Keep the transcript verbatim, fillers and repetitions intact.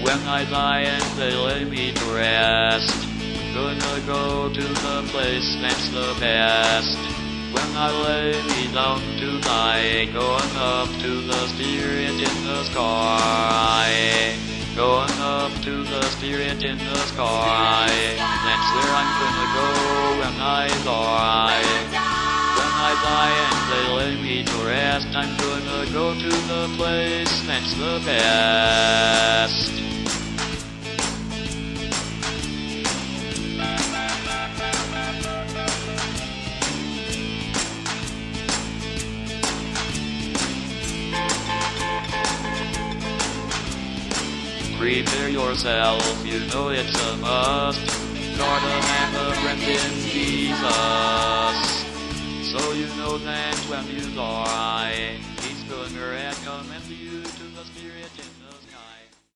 When I die and they lay me to rest, gonna go to the place that's the best. When I lay me down to die, going up to the spirit in the sky. Going up to the spirit in the sky. That's where I'm gonna go when I die. When I die and they lay me to rest, I'm gonna go to the place that's the best. Prepare yourself, you know it's a must. Gotta have a friend in Jesus. So you know that when you die, He's gonna recommend you to the Spirit in the